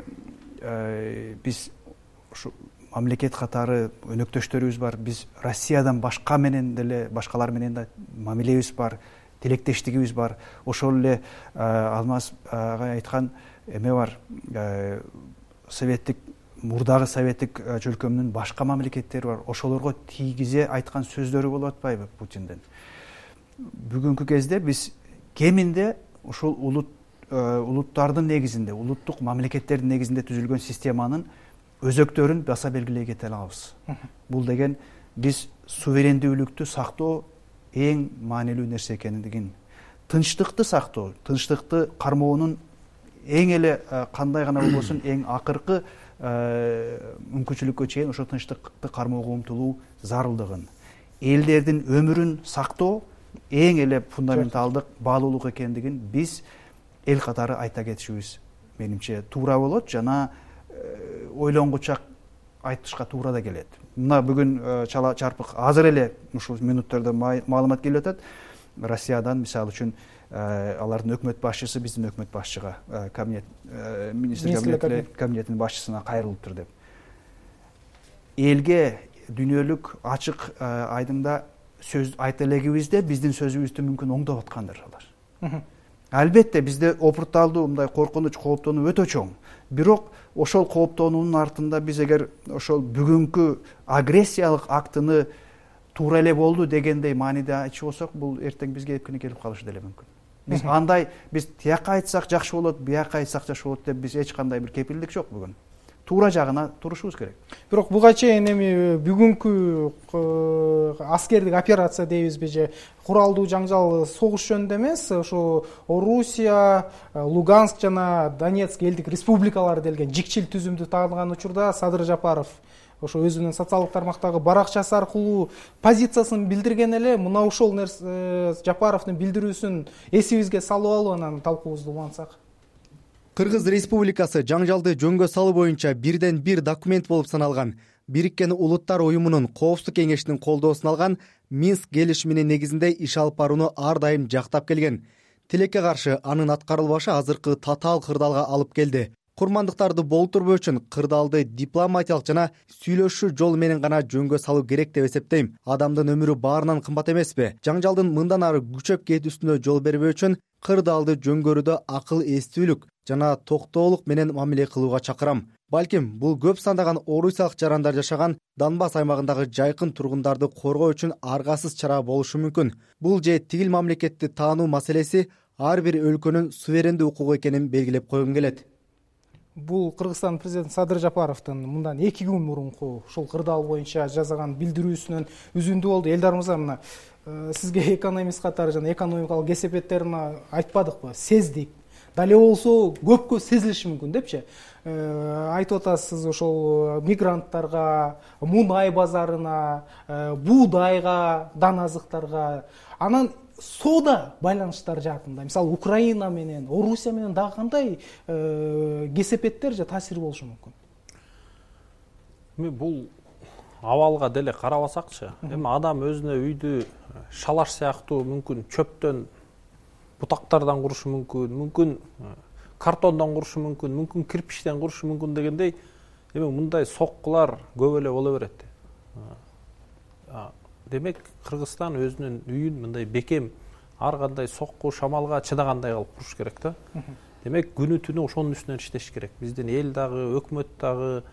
биз ушу мамлекет катары өнөктөштөрүбүз бар. Биз Россиядан башка менен деле, башкалар менен да мамилебиз бар, тилектештигибиз бар. Ошол эле Алмаз агай айткан эме бар, советтик мурдагы советтик чөлкөмдүн башка мамлекеттери бар, ошолорго тийгизе айткан сөздөрү болуп атпайбы Путиндин? Бүгүнкү кезде биз кеминде ушул улут улуттардын негизинде, улуттук мамлекеттердин негизинде түзүлгөн системанын өзөктөрүн баса белгилей кете алабыз. Бул деген биз суверендүүлүктү сактоо эң маанилүү нерсе экендигин, тынчтыкты сактоо, тынчтыкты кармоонун эң эле кандай гана болбосун эң акыркы мүмкүнчүлүккө чейин ошо тынчтыкты кармоого умтулуу зарылдыгын, элдердин өмүрүн сактоо эң эле фундаменталдык баалуулук экендигин биз эл катары айта кетишибиз менимче туура болот жана ойлонгучак айтышка туура да келет. Мына бүгүн чала чарпык азыр эле ушул минуттордо маалымат келип атат. Россиядан мисалы үчүн алардын өкмөт башчысы биздин өкмөт башчыга, кабинет министрлер кабинетинин башчысына кайрылыптыр деп. Элге дүйнөлүк ачык айдыңда сөз айта элегибизде биздин сөзүбүздү мүмкүн оңдоп аткандыр алар. Албетте бизде опурталдуу мындай коркунуч, кооптонуу өтө чоң. Бирок ошол кооптонуунун артында биз эгер ошол бүгүнкү агрессиялык актыны туура эле болду дегендей мааниде айтчу болсок, бул эртең бизге эпкини келип калышы деле мүмкүн. Биз андай биз тияка айтсак жакшы болот, бияка айтсак жакшы болот деп биз эч кандай бир кепилдик жок бүгүн. Туура жагына турушубуз керек. Бирок буга чейин эми бүгүнкү аскердик операция дейбизби же куралдуу жаңжал согуш жөнүндө эмес, ошо Орусия, Луганск жана Донецк элдик республикалары делген жикчил түзүмдү таанылган учурда Садыр Жапаров ошо өзүнүн социалдык тармактагы баракчасы аркылуу позициясын билдирген эле. Мына ушул нерсе Жапаровдун билдирүүсүн эсибизге салып алып анан талкуубузду улантсак. Кыргыз Республикасы жаңжалды жөнгө салуу боюнча бирден бир документ болуп саналган Бириккен Улуттар Уюмунун Коопсуздук кеңешинин колдоосун алган Минск келишиминин негизинде иш алып барууну ар дайым жактап келген. Тилекке каршы анын аткарылбашы азыркы татаал кырдаалга алып келди. Курмандыктарды болтурбоо үчүн кырдаалды дипломатиялык жана сүйлөшүү жолу менен гана жөнгө салуу керек деп эсептейм. Адамдын өмүрү баарынан кымбат эмеспи? Жаңжалдын мындан ары күчөп кетүүсүнө жол бербөө үчүн кырдаалды жөнгөрүүдө акыл эстүүлүк жана токтоолук менен мамиле кылууга чакырам. Балким бул көп сандаган орусиялык жарандар жашаган Донбасс аймагындагы жайкын тургундарды коргоо үчүн аргасыз чара болушу мүмкүн. Бул же тигил мамлекетти таануу маселеси ар бир өлкөнүн суверендүү укугу экенин белгилеп койгум келет. Бул Кыргызстан президенти Садыр Жапаровдун мындан эки күн мурунку ушул кырдаал боюнча жазган билдирүүсүнөн үзүндү болду. Элдар мырза, мына сизге экономист катары жана экономикалык кесепеттерин айтпадыкпы? Сездик. Дале болсо көпкө сезилиши мүмкүн депчи. Айтып атасыз ошол мигранттарга, мунай базарына, буудайга, дан азыктарга, анан соода байланыштар жаатында, мисалы Украина менен, Орусия менен дагы кандай кесепеттер же таасир болушу мүмкүн? Эми бул абалга деле карабасакчы, эми адам өзүнө үйдү шалаш сыяктуу мүмкүн чөптөн, бутактардан курушу мүмкүн, мүмкүн картондон курушу мүмкүн, мүмкүн кирпичтен курушу мүмкүн дегендей, эми мындай соккулар көп эле боло берет. Демек, Кыргызстан өзүнүн үйүн мындай бекем, ар кандай сокку, шамалга чыдагандай кылып куруш керек да. Демек, күнү түнү ошонун үстүнөн иштеш керек. Биздин эл дагы, өкмөт дагы.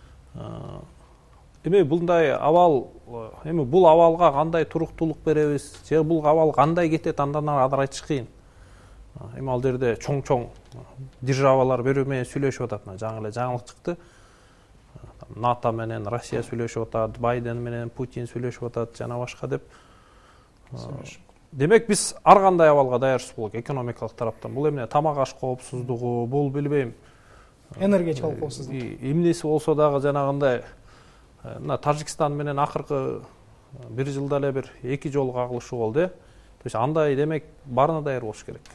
Эми мындай абал, эми бул абалга кандай туруктуулук беребиз, же бул абал кандай кетет, андан ары айтыш кыйын. Эми ал жерде чоң-чоң державалар берүү менен сүйлөшүп атат. Жаңы эле жаңылык чыкты. НАТО менен Россия сүйлөшүп атат, Байден менен Путин сүйлөшүп атат, жана башка деп. Демек, биз ар кандай абалга даярбыз болот экономикалык тараптан. Бул эмне тамак аш коопсуздугу, бул билбейм. Энергетикалык коопсуздук. Эмнеси болсо дагы жанагындай мына Тажикстан менен акыркы бир жылда эле бир эки жол кагылышуу болду. То есть андай демек барына даяр болуш керек.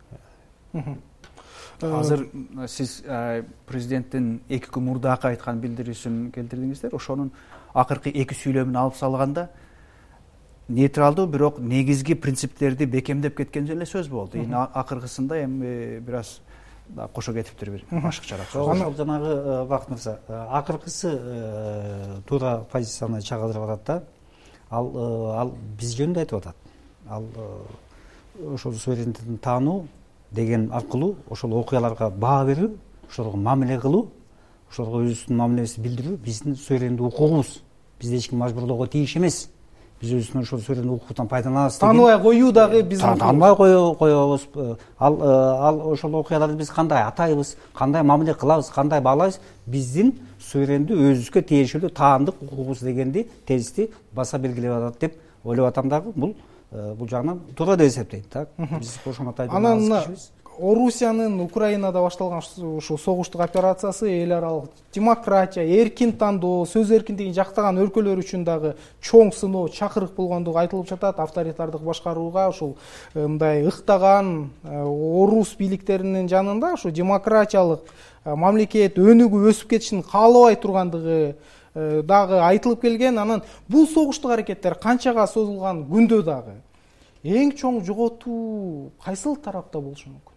Азыр сиз президенттин эки күн мурдакы айткан билдирүүсүн келтирдиңиздер. Ошонун акыркы эки сүйлөмүн алып салганда нейтралдуу, бирок негизги принциптерди бекемдеп кеткен эле сөз болду. Эми акыркысында эми бир аз кошо кетиптир бир башкачараак. Ошол жанагы Бакыт мырза, акыркысы туура позицияны чагылдырып атат да. Ал ал биз жөнүндө айтып атат. Ал ошол суверенитетин таануу деген аркылуу ошол окуяларга баа берүү, ошолорго мамиле кылуу, ошолорго өзүбүздүн мамилебизди билдирүү биздин суверендүү укугубуз. Бизди эч ким мажбурлоого тийиш эмес. Биз өзүбүздүн ошол суверендүү укуктан пайдаланабыз. Тааныбай коюу дагы биздин. Тааныбай коебуз. Ал ал ошол окуяларды биз кандай атайбыз, кандай мамиле кылабыз, кандай баалайбыз, биздин суверендүү өзүбүзгө тиешелүү таандык укугубуз дегенди тезисти баса белгилеп атат деп ойлоп атам дагы. Бул бул жагынан туура деп эсептейм. Так, биз кошмо атайбыз. Анан Орусиянын Украинада башталган ушул согуштук операциясы эл аралык демократия, эркин тандоо, сөз эркиндигин жактаган өлкөлөр үчүн дагы чоң сыноо, чакырык болгондугу айтылып жатат. Авторитардык башкарууга ушул мындай ыктаган орус бийликтеринин жанында ушу демократиялык мамлекет өнүгүп өсүп кетишин каалабай тургандыгы дагы айтылып келген. Анан бул согуштук аракеттер канчага созулган күндө дагы эң чоң жоготуу кайсыл тарапта болушу мүмкүн?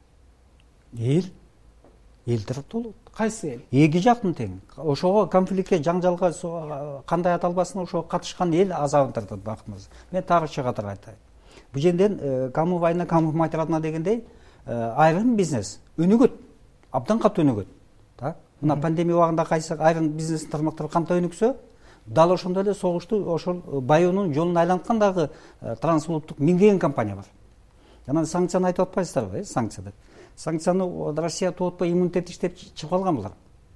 Эл эл тарапта болот. Кайсы эл? Эки жактын тең. Ошого конфликтке, жаңжалга кандай аталбасын ошого катышкан эл азабын тартат бактымыз. Мен тагы катар айтайын. Бул жерден кому война, кому мать родна дегендей айрым бизнес өнүгөт. Абдан катуу өнүгөт. Так? Мына пандемия убагында кайсы айрым бизнес тармактар кантип өнүксө, дал ошондой эле согушту ошол баюунун жолун айланткан дагы трансулуттук миңдеген компания бар. Жана санкцияны айтып атпайсыздарбы, э, санкция деп. Санкцияны Россия тоотпой иммунитет иштеп чыгып алган булар.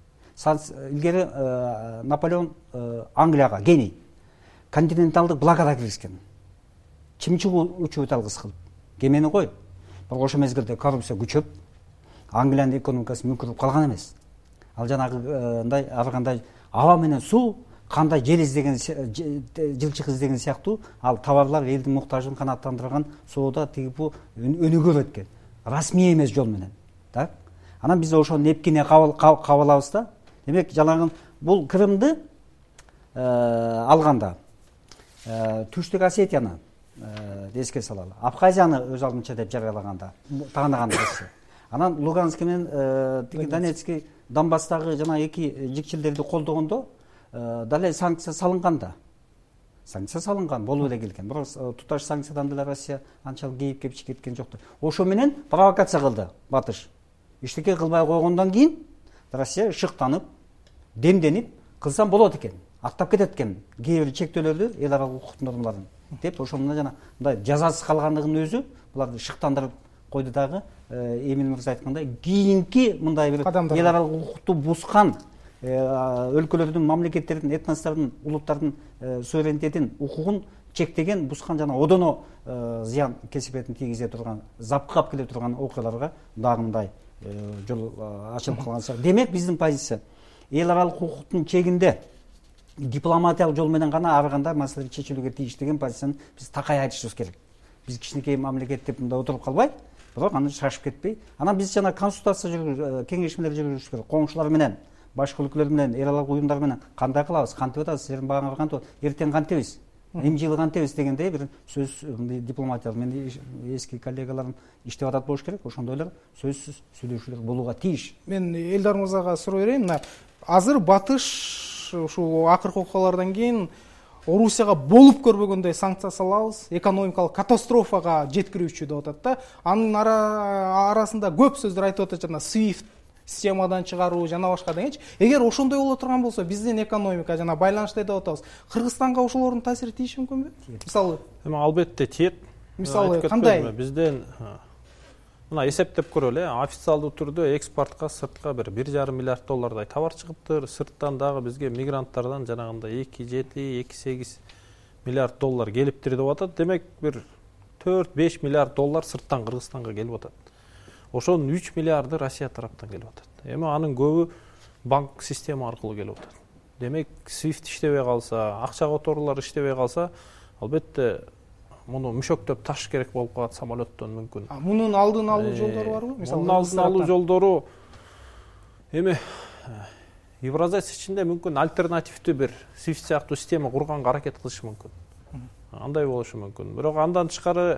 Илгери Наполеон Англияга, гений, континенталдык блокада киргизген. Чымчыгуу учебут алгыс кылып. Кемени кой. Бирок ошол мезгилде коррупция күчөп, Англиянын экономикасы мүмкүрүп калган эмес. Ал жанагындай ар кандай аба менен суу, кандай жел издеген, жылчык издеген сыяктуу ал товарлар элдин муктажын канааттандырган соода тигип өнүгүп өткөн. Расмий эмес жол менен. Так? Анан биз ошону эпкине кабылабыз да. Демек, жалагын бул Крымды алганда, Түштүк Осетияны эске салалы. Абхазияны өз алдынча деп жарыялаганда, тааныган Россия. Анан Луганск менен Донецкий, Донбасстагы жана эки жикчилдерди колдогондо дале санкция салынганда. Санкция салынган болуп эле келген. Бирок туташ санкциядан деле Россия анчалык кейип кепчи кеткен жокто. Ошо менен провокация кылды Батыш. Иштеке кылбай койгондон кийин Россия шыктанып, демденип кылсам болот экен. Аттап кетет экен. Кээ бир чектөөлөрдү эл аралык укук нормаларын деп ошондо жана мындай жазасыз калгандыгын өзү буларды шыктандырып койду дагы. Эмил мырза айткандай, кийинки мындай бир эл аралык укукту бускан өлкөлөрдүн, мамлекеттердин, этностордун, улуттардын суверенитетин, укугун чектеген, бускан жана одоно зыян кесипетин тийгизе турган, запкы алып келе турган окуяларга дагы мындай жол ачылып калган. Демек, биздин позиция эл аралык укуктун чегинде дипломатиялык жол менен гана ар кандай маселе чечилүүгө тийиш деген позицияны биз такай айтышыбыз керек. Биз кичинекей мамлекет деп мындай отуруп калбай, бирок аны шашып кетпей, анан биз жана консультация жүргүзүп, кеңешмелер жүргүзүш керек. Коңшулар менен, башка өлкөлөр менен, эл аралык уюмдар менен кандай кылабыз, кантип атабыз, силердин багаңар кантип, эртең кантебиз, эми жылы кантебиз дегендей бир сөз дипломатиялык. Мен эски коллегаларым иштеп атат болуш керек. Ошондой эле сөзсүз сүйлөшүүлөр болууга тийиш. Мен Элдар мырзага суроо берейин. Мына азыр Батыш ушул акыркы окуялардан кийин Орусияга болуп көрбөгөндөй санкция салабыз, экономикалык катастрофага жеткирүүчү деп атат да. Анын арасында көп сөздөр айтып атат, жана свифт системадан чыгаруу жана башка дегенчи. Эгер ошондой боло турган болсо, биздин экономика жана байланышты деп атабыз. Кыргызстанга ошолордун таасири тийиши мүмкүнбү? Мисалы, эми албетте тиет. Мисалы кандай? Бизден мына эсептеп көрөлү, официалдуу түрдө экспортко сыртка бир бир жарым миллиард доллардай товар чыгыптыр. Сырттан дагы бизге мигранттардан жанагындай эки жети эки сегиз миллиард доллар келиптир деп атат. Демек бир төрт беш миллиард доллар сырттан Кыргызстанга келип атат. Ошонун үч миллиарды Россия тараптан келип атат. Эми анын көбү банк система аркылуу келип атат. Демек, свифт иштебей калса, акча которуулар иштебей калса, албетте муну мүшөктөп таш керек болуп калат самолеттон мүмкүн. А мунун алдын алуу жолдору барбы? Мисалы, алдын алуу жолдору эми Евразес ичинде мүмкүн альтернативдүү бир свифт сыяктуу система курганга аракет кылышы мүмкүн. Андай болушу мүмкүн. Бирок андан тышкары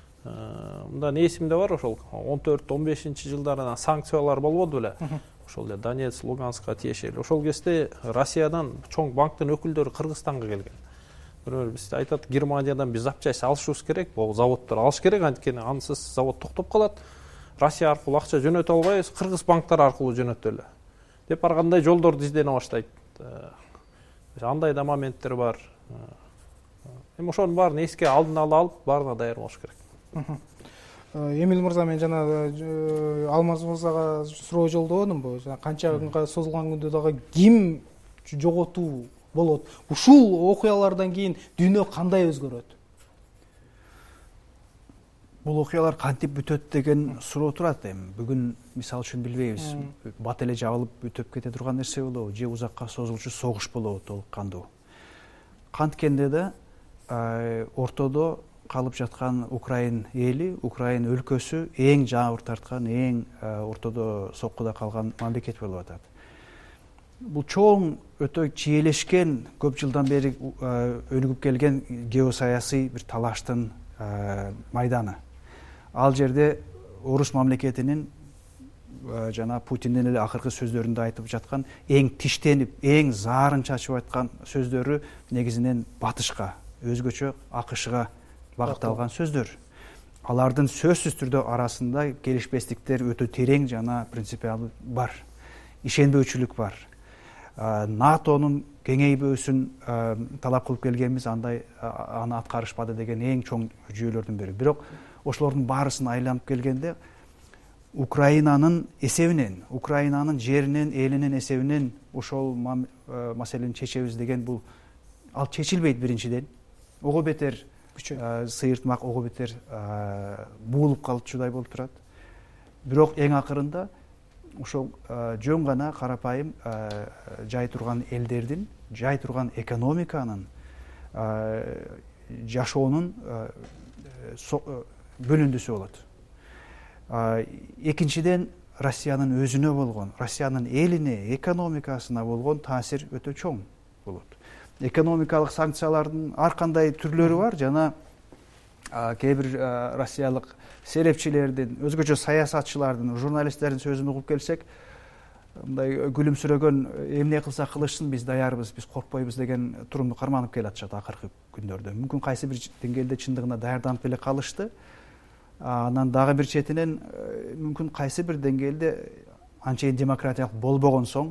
мындан эсимде бар, ошол он төрт он бешинчи жылдары санкциялар болбоду беле? Ошол эле Донецк, Луганскка тиешелүү. Ошол кезде Россиядан чоң банктын өкүлдөрү Кыргызстанга келген. Бирөө биз айтат, Германиядан биз запчасть алышыбыз керек, бул заводдор алыш керек, анткени ансыз завод токтоп калат. Россия аркылуу акча жөнөтө албайбыз, кыргыз банктар аркылуу жөнөтөлү. деп баргандай жолдорду издене баштайт. Андай да моменттер бар. Эми ошонун баарын эске алдын ала алып, баарына даяр болуш керек. Эмил мырза, мен жана Алмаз мырзага суроо жолдободумбу? Канча күнгө созулган күндө дагы ким жоготуу болот? Ушул окуялардан кийин дүйнө кандай өзгөрөт? Бул окуялар кантип бүтөт деген суроо турат. Эми бүгүн мисалы үчүн билбейбиз. Бат эле жабылып бүтөп кете турган нерсе болобу, же узакка созулчу согуш болобу толук кандуу. Канткенде да ортодо калып жаткан Украин эли, Украин өлкөсү эң жабыр тарткан, эң ортодо соккуда калган мамлекет болуп атат. Бул чоң, өтө чиелешкен, көп жылдан бери өнүгүп келген геосаясий бир талаштын майданы. Ал жерде орус мамлекетинин жана Путиндин эле акыркы сөздөрүндө айтып жаткан эң тиштенип, эң заарын чачып айткан сөздөрү негизинен батышка, өзгөчө АКШга багытталган сөздөр. Алардын сөзсүз түрдө арасында келишпестиктер өтө терең жана принципиалдуу бар. Ишенбөөчүлүк бар. НАТОнун кеңейбөөсүн талап кылып келгенбиз, андай аны аткарышпады деген эң чоң жүйөлөрдүн бири. Бирок ошолордун баарысын айланып келгенде Украинанын эсебинен, Украинанын жеринин, элинин эсебинен ошол маселени чечебиз деген бул ал чечилбейт биринчиден. Ого бетер сыйыртмак, ого бетер буулуп калчудай болуп турат. Бирок эң акырында ошол жөн гана карапайым жай турган элдердин, жай турган экономиканын, жашоонун бөлүндүсү болот. Экинчиден, Россиянын өзүнө болгон, Россиянын элине, экономикасына болгон таасир өтө чоң болот. Экономикалык санкциялардын ар кандай түрлөрү бар, жана кээ бир россиялык серепчилердин, өзгөчө саясатчылардын, журналисттердин сөзүн угуп келсек, мындай күлүмсүрөгөн, эмне кылса кылышсын, биз даярбыз, биз коркпойбуз деген турумду карманып келатышат акыркы күндөрдө. Мүмкүн кайсы бир деңгээлде чындыгына даярданып эле калышты. Анан дагы бир четинен мүмкүн кайсы бир деңгээлде анчейин демократиялык болбогон соң,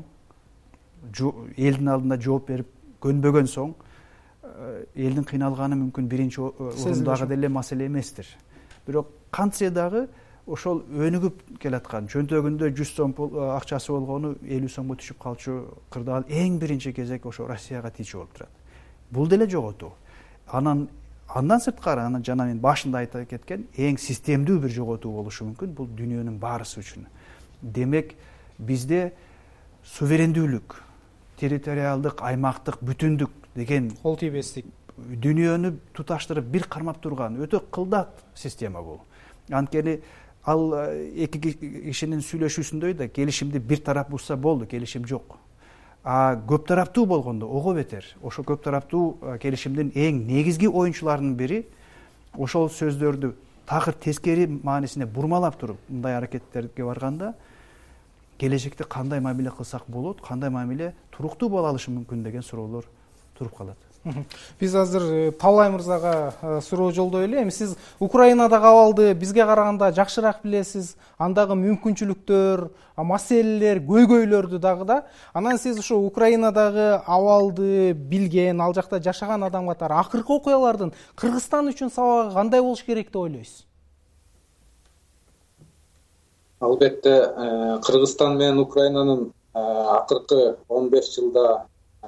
элдин алдында жооп берип көнбөгөн соң, элдин кыйналганы мүмкүн биринчи орундагы деле маселе эместир. Бирок кантсе дагы ошол өнүгүп келаткан, чөнтөгүндө жүз сом акчасы болгону элүү сомго түшүп калчу кырдаал эң биринчи кезек ошо Россияга тийчү болуп турат. Бул деле жоготуу. Анан Андан сырткары, анан жана мен башында айтып кеткен, эң системдүү бир жоготуу болушу мүмкүн, бул дүйнөнүн баарысы үчүн. Демек, бизде суверендүүлүк, территориалдык, аймактык бүтүндүк деген кол тийбестик, дүйнөнү туташтырып бир кармап турган өтө кылдат система бул. Анткени ал эки кишинин сүйлөшүүсүндөй да келишимди бир тарап бузса болду, келишим жок. А көп тараптуу болгондо ого бетер. Ошо көп тараптуу келишимдин эң негизги оюнчуларынын бири ошол сөздөрдү такыр тескери маанисине бурмалап туруп мындай аракеттерге барганда келечекте кандай мамиле кылсак болот, кандай мамиле туруктуу боло алышы мүмкүн деген суроолор туруп калат. Биз азыр Талай мырзага суроо жолдой эле. Эми сиз Украинадагы абалды бизге караганда жакшыраак билесиз. Андагы мүмкүнчүлүктөр, маселелер, көйгөйлөрдү дагы да. Анан сиз ошо Украинадагы абалды билген, ал жакта жашаган адам катары акыркы окуялардын Кыргызстан үчүн сабагы кандай болуш керек деп ойлойсуз? Албетте, Кыргызстан менен Украинанын акыркы он беш жылда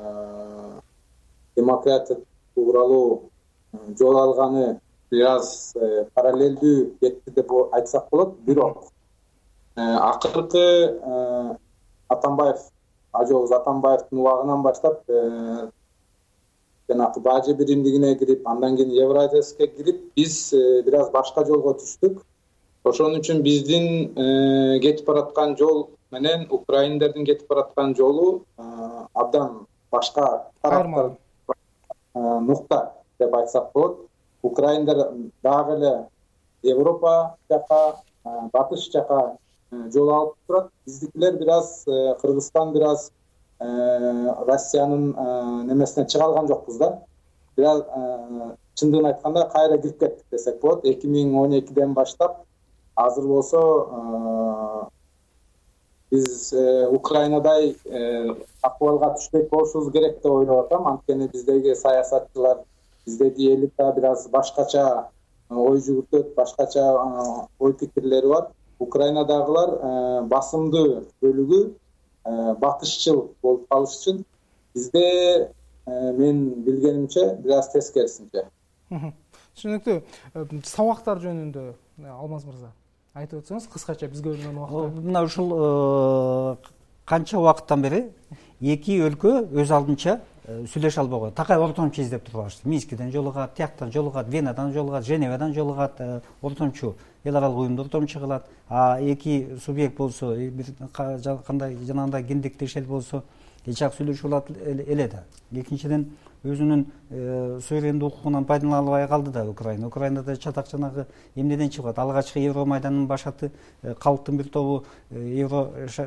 демократия тууралуу жол алганы бир аз параллелдүү кетти деп айтсак болот. Бирок акыркы Атамбаев, ажообуз Атамбаевдин убагынан баштап жанагы бажы биримдигине кирип, андан кийин Евразияске кирип, биз бир аз башка жолго түштүк. Ошон үчүн биздин кетип бараткан жол менен украиндердин кетип бараткан жолу абдан башка тараптар нукта деп айтсак болот. Украиндер дагы эле Европа жака, батыш жака жол алып турат. Биздикилер бир аз, Кыргызстан бир аз Россиянын немесине чыга алган жокпуз да. Бир аз чындыгын айтканда кайра кирип кеттик десек болот. эки миң он экиден баштап азыр болсо биз Украинадай акыбалга түшпөк болушубуз керек деп ойлоп атам. Анткени биздеги саясатчылар, биздеги элита бир аз башкача ой жүгүртөт, башкача ой пикирлери бар. Украинадагылар басымдуу бөлүгү батышчыл болуп калыш үчүн, бизде мен билгенимче бир аз тескерисинче. Түшүнүктүү. Сабактар жөнүндө Алмаз мырза айтып өтсөңүз кыскача бизге бөлүнгөн убакта. Мына ушул канча убакыттан бери эки өлкө өз алдынча сүйлөшө албаган. Такай ортомчу издеп турбашты. Минскиден жолугат, тияктан жолугат, Венадан жолугат, Женевадан жолугат, ортомчу эл аралык уюмда ортомчу кылат. А эки субъект болсо, бир кандай жанагындай кимдиктеш эл болсо, эч жак сүйлөшүп алат эле да. Экинчиден өзүнүн суверендүү укугунан пайдалана албай калды да Украина. Украинада чатак жанагы эмнеден чыгат? Алгачкы Евромайдандын башаты калктын бир тобу Евро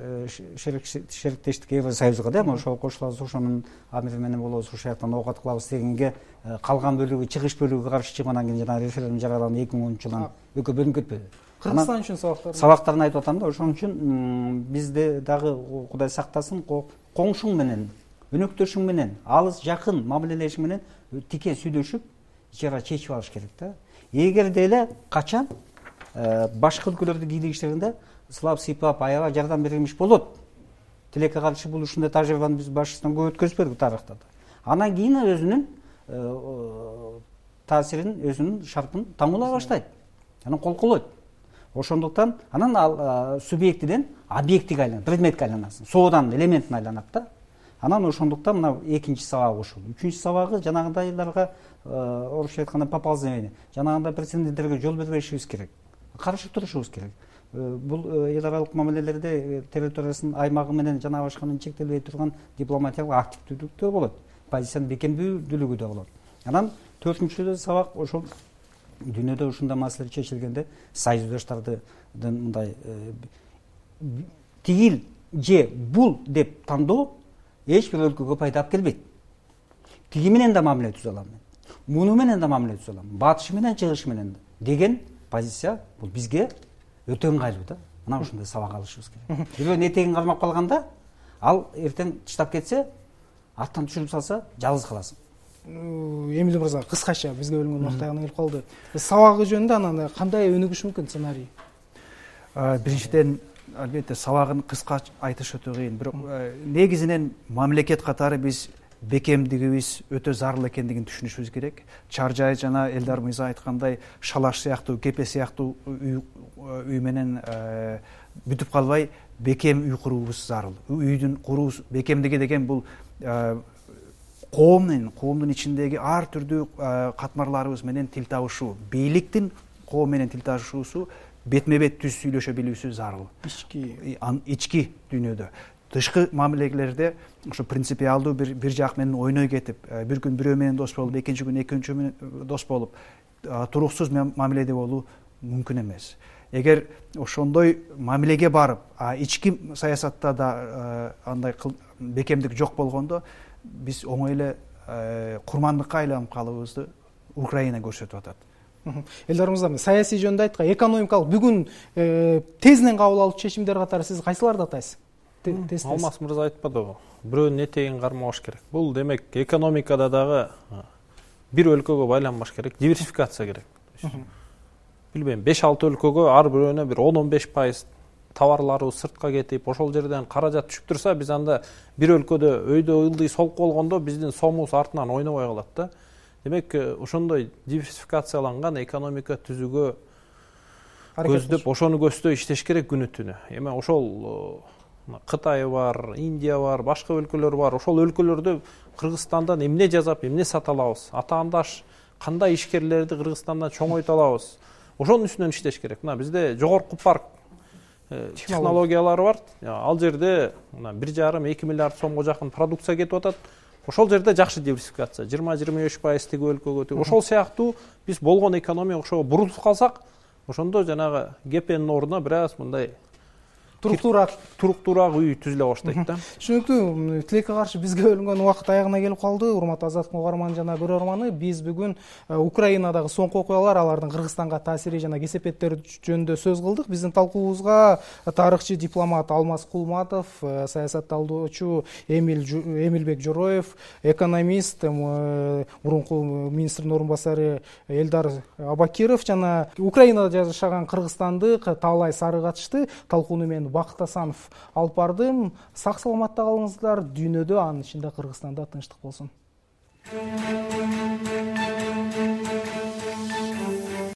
шериктештик Евросоюзга да, ошого кошулабыз, ошонун амири менен болобуз, ошол жактан оокат кылабыз дегенге калган бөлүгү, чыгыш бөлүгү каршы чыгып, анан кийин жанагы референдум жарыяланып эки миң онунчу жылдан экөө бөлүнүп кетпеди. Кыргызстан үчүн сабактар. Сабактарын айтып атам да, ошон үчүн бизде дагы Кудай сактасын, коңшуң менен, өнөктөшүң менен, алыс жакын мамилелешиң менен тике сүйлөшүп, ичара чечип алыш керек да. Эгерде эле качан башка өлкөлөрдү кийлигиштеринде сылап сыйпап аябай жардам берилмиш болот. Тилекке каршы бул ушундай тажрыйбаны биз башыбыздан көп өткөзбөдүк тарыхта да. Анан кийин өзүнүн таасирин, өзүнүн шартын таңуулай баштайт. Анан колколойт. Ошондуктан анан ал субъектиден объектиге айланат, предметке айланасың. Соодан элементине айланат да. Анан ошондуктан мына экинчи сабак ушул. Үчүнчү сабагы жанагындайларга орусча айтканда поползновение, жанагындай прецеденттерге жол бербешибиз керек. Каршы турушубуз керек. Бул эл аралык мамилелерде территориясынын аймагы менен жана башканын чектелбей турган дипломатиялык активдүүлүктөр болот. Позициянын бекемдүүлүгү да болот. Анан төртүнчү сабак ошол дүйнөдө ушундай маселе чечилгенде союздаштардын мындай тигил же бул деп тандоо эч бир өлкөгө пайда алып келбейт. Тиги менен да мамиле түзө алам мен. Муну менен да мамиле түзө алам. Батышы менен, чыгышы менен деген позиция бул бизге өтө ыңгайлуу да. Мына ушундай сабак алышыбыз керек. Бирөөнүн этегин кармап калганда, ал эртең тыштап кетсе, аттан түшүрүп салса, жалгыз каласың. Эмиль мырза, кыскача бизге бөлүнгөн убакыт аягына келип калды. Сабагы жөнүндө анан кандай өнүгүш мүмкүн сценарий? Биринчиден, албетте сабагын кыска айтыш өтө кыйын. Бирок негизинен мамлекет катары биз бекемдигибиз өтө зарыл экендигин түшүнүшүбүз керек. Чаржай жана Элдар мырза айткандай Шалаш сыяктуу, Кепе сыяктуу үй менен бүтүп калбай бекем үй куруубуз зарыл. Үйдүн куруу бекемдиги деген бул коомдун, коомдун ичиндеги ар түрдүү катмарларыбыз менен тил табышуу, бийликтин коом менен тил табышуусу, бетме-бет түз сүйлөшө билүүсү зарыл. Ички ички дүйнөдө. Тышкы мамилелерде ошо принципиалдуу бир бир жак менен ойной кетип, бир күн бирөө менен дос болуп, экинчи күн экинчи менен дос болуп, туруксуз мамиледе болуу мүмкүн эмес. Эгер ошондой мамилеге барып, а ички саясатта да андай бекемдик жок болгондо, биз оңой эле курмандыкка айланып калыбызды Украина көрсөтүп атат. Элдар мырза, саясий жөнүндө айткан, экономикалык бүгүн тезинен кабыл алуу чечимдер катары сиз кайсыларды атайсыз? Алмаз мырза айтпадыбы? Бирөөнүн этегин кармабаш керек. Бул демек экономикада дагы бир өлкөгө байланбаш керек, диверсификация керек. Билбейм, беш алты өлкөгө ар бирөөнө бир он он беш пайыз товарларыбыз сыртка кетип, ошол жерден каражат түшүп турса, биз анда бир өлкөдө өйдө ылдый солуп болгондо биздин сомубуз артынан ойнобой калат да. Демек, ошондой диверсификацияланган экономика түзүүгө көздөп, ошону көздөй иштеш керек күнү түнү. Эми ошол Кытай бар, Индия бар, башка өлкөлөр бар. Ошол өлкөлөрдө Кыргызстандан эмне жасап, эмне сата алабыз? Атаандаш кандай ишкерлерди Кыргызстандан чоңойто алабыз? Ошонун үстүнөн иштеш керек. Мына бизде жогорку парк технологиялары бар. Ал жерде бир жарым эки миллиард сомго жакын продукция кетип атат. Ошол жерде жакшы диверсификация, жыйырма жыйырма беш пайыз тиги өлкөгө. Ошол сыяктуу биз болгон экономия ошого бурулуп калсак, ошондо жанагы ГПнын ордуна бир аз мындай туруктуураак туруктуураак үй түзүлө баштайт да. Түшүнүктүү. Тилекке каршы бизге бөлүнгөн убакыт аягына келип калды. Урматтуу Азаттык угарман жана көрөрманы, биз бүгүн Украинадагы соңку окуялар, алардын Кыргызстанга таасири жана кесепеттери жөнүндө сөз кылдык. Биздин талкуубузга тарыхчы дипломат Алмаз Кулматов, саясатталуучу Эмилбек Жороев, экономист, мурунку министрдин орун басары Элдар Абакиров жана Украинада жашаган кыргызстандык Таалай Сары катышты. Талкууну мен Бакыт Асанов алып бардым. Сак саламатта калыңыздар. Дүйнөдө, анын ичинде Кыргызстанда тынчтык болсун.